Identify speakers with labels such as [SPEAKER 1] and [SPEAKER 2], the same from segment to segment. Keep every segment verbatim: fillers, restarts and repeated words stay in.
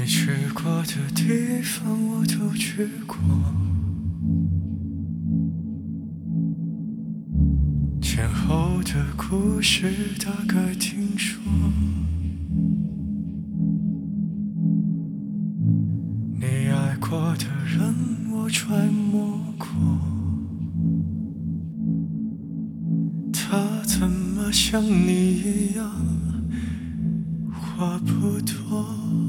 [SPEAKER 1] 你去过的地方我都去过，前后的故事大概听说，你爱过的人我揣摩过，他怎么像你一样话不多，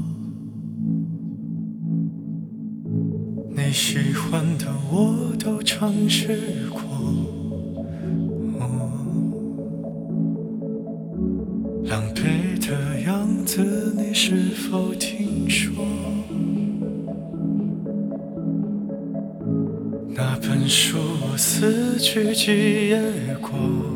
[SPEAKER 1] 你喜欢的我都尝试过，哦，狼狈的样子你是否听说？那本书我四句几页过，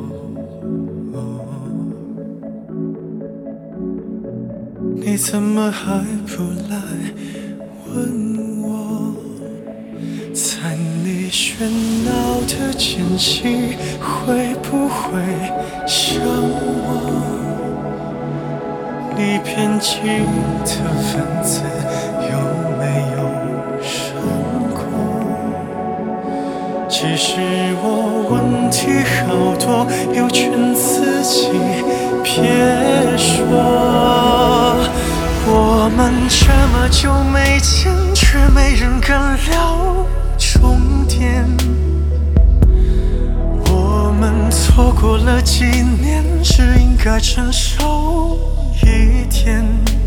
[SPEAKER 1] 你怎么还不来问我？在你喧闹的间隙，会不会想我？你编辑的文字有没有删过？其实我问题好多，有劝自己别说。我们这么久没见，却没人敢聊重点。我们错过了几年，是应该成熟一点，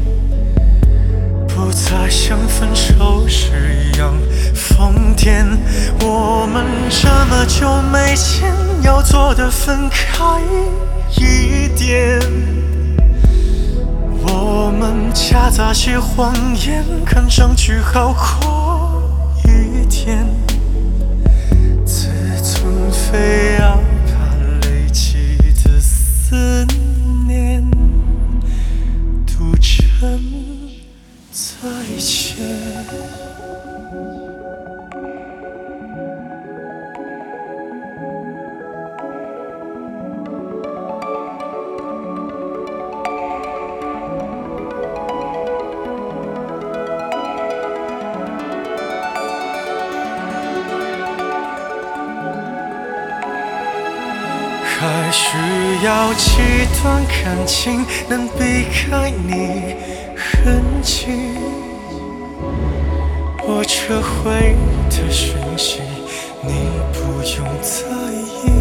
[SPEAKER 1] 不再像分手时一样疯癫。我们这么久没见，要做的分开一点。我们夹杂些谎言，看上去好过一点。自尊非要把累积的思念赌成再见。还需要几段感情能避开你痕迹？我撤回的讯息，你不用在意。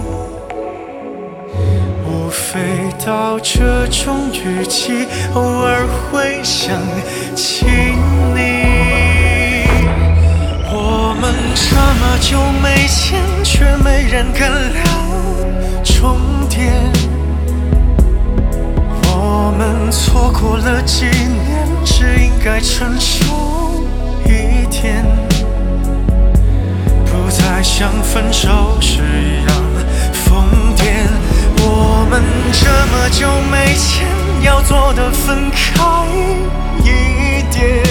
[SPEAKER 1] 无非到这种语气，偶尔会想起你。我们这么久没见，却没人敢聊重点。我们错过了几年，是应该成熟一点，不再像分手时一样疯癫。我们这么久没见，要做的分开一点。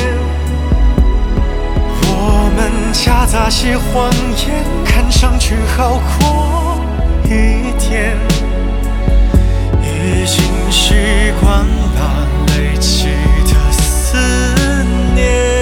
[SPEAKER 1] 我们夹杂些谎言，看上去好过一点，已经习惯把累积的思念。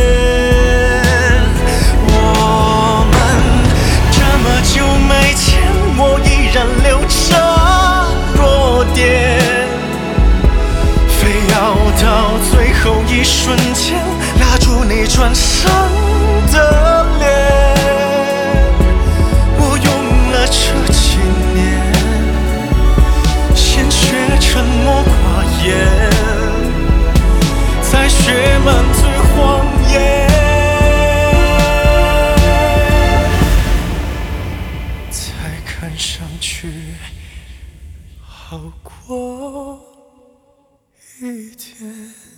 [SPEAKER 1] 我们这么久没见，我依然留着弱点，非要到最后一瞬间拉住你转身的脸。我用了这几年，先学沉默寡言，再学满嘴谎言，才看上去好过一点。